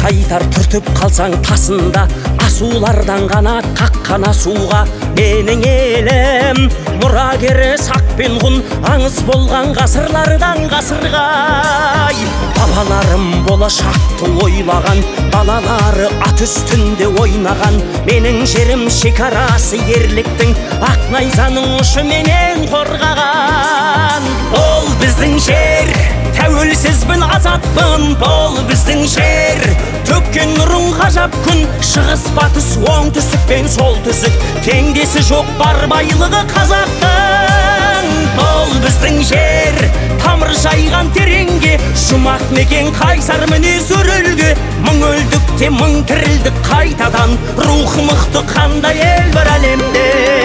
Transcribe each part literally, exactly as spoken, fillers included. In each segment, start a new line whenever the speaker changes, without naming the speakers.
айтар түртіп қалсаң тасында, асулардан қанат қаққан асуға. Менің елім мұрагері сақ пен ғұн, аңыз болған ғасырлардан ғасырға. Бабаларым болашақты ойлаған, балалары ат үстінде ойнаған. Менің жерім шекарасы ерліктің, ақ найзаның ұшы менен қорғаған. Ол біздің жер, тәуелсізбін, азатпын, бұл біздің жер. Төккен нұрың ғажап күн, шығыс батыс оңтүстік пен солтүстік, теңдесі жоқ бар байлығы қазақтың. Бұл біздің жер, тамыр жайған тереңге, жұмақ мекен қайсар мінез өрілге. Мың өлдік те мың тірілдік қайтадан, рухы мықты қандай ел бар әлемде.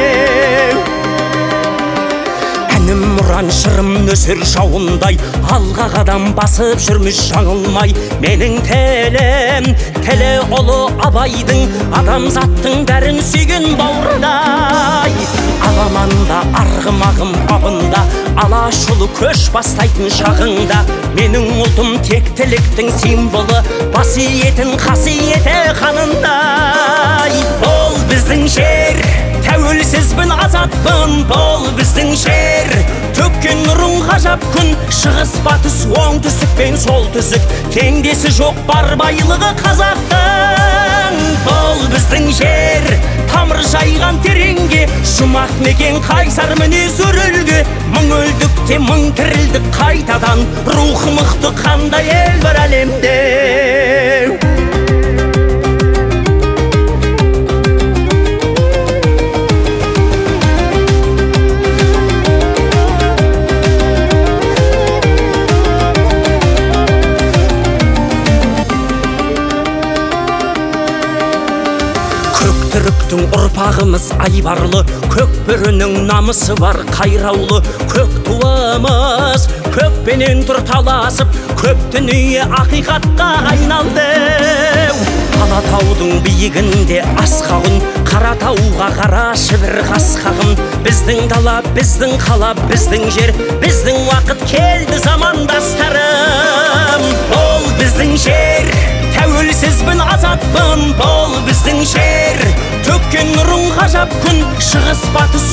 Әнім мұран шырым нөсер жауындай, алға қадам басып жүрміз жаңылмай. Менің тілім, тілі ұлы Абайдың, адамзаттың бәрін сүйген бауырдай. Аламанда арғымағым бабында, алашұлы көш бастайтын шағыңда. Менің ұлтым тектіліктің символы, басиетін қасиеті қанындай. Ол біздің жер, тәуелсізбін, азатпын, бұл біздің жер. Төккен нұрың ғажап күн, шығыс батыс оңтүстік пен солтүстік, теңдесі жоқ бар байлығы қазақтың. Бұл біздің жер, тамыр жайған тереңге, жұмақ мекен қайсар мінез өрілге. Мың өлдік те мың тірілдік қайтадан, рухы мықты қандай ел бар әлемде. Түріктің ұрпағымыз айбарлы, көк бөрінің намысы бар қайраулы. Көк туымыз көкпенен тұр таласып, көк дүние ақиқатқа айналды. Алатаудың биігінде асқағын, Қаратауға қарашы бір қасқағын. Біздің дала, біздің қала, біздің жер, біздің уақыт келді замандастарым. Ол біздің жер, тәуелсізбін, азатпын, бұл біздің жер. Төккен нұрың ғажап күн, шығыс батыс